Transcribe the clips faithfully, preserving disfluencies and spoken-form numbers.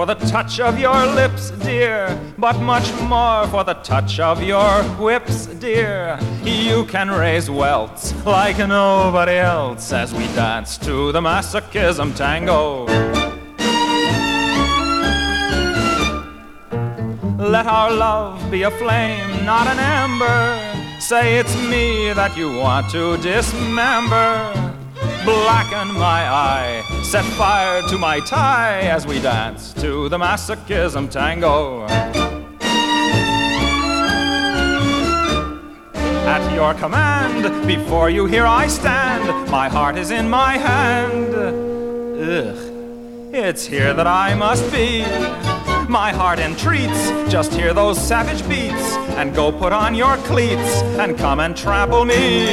for the touch of your lips, dear, but much more for the touch of your whips, dear. You can raise welts like nobody else as we dance to the masochism tango. Let our love be a flame, not an ember. Say it's me that you want to dismember. Blacken my eye, set fire to my tie as we dance to the masochism tango. At your command, before you here I stand. My heart is in my hand. Ugh, it's here that I must be. My heart entreats, just hear those savage beats, and go put on your cleats, and come and trample me.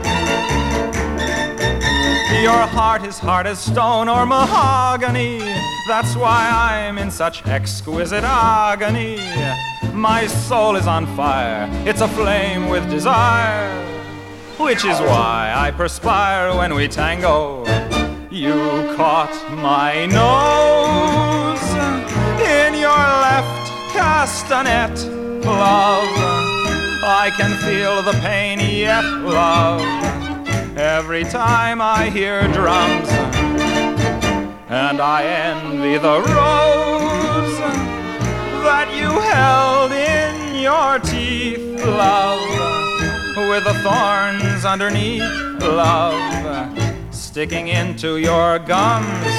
Your heart is hard as stone or mahogany, that's why I'm in such exquisite agony. My soul is on fire, it's aflame with desire, which is why I perspire when we tango. You caught my nose in your left castanet, love. I can feel the pain yet, love, every time I hear drums. And I envy the rose that you held in your teeth, love, with the thorns underneath, love, sticking into your gums.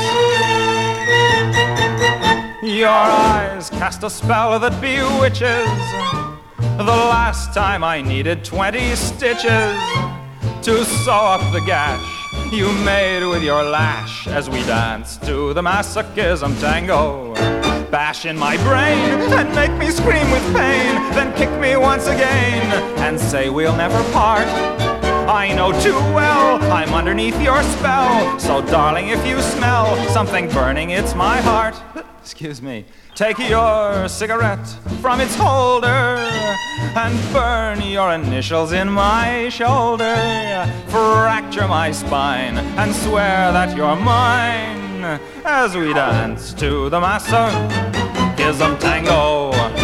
Your eyes cast a spell that bewitches. The last time I needed twenty stitches to sew up the gash you made with your lash as we dance to the masochism tango. Bash in my brain and make me scream with pain, then kick me once again and say we'll never part. I know too well I'm underneath your spell, so darling, if you smell something burning, it's my heart. Excuse me. Take your cigarette from its holder and burn your initials in my shoulder. Fracture my spine and swear that you're mine as we dance to the masochism tango.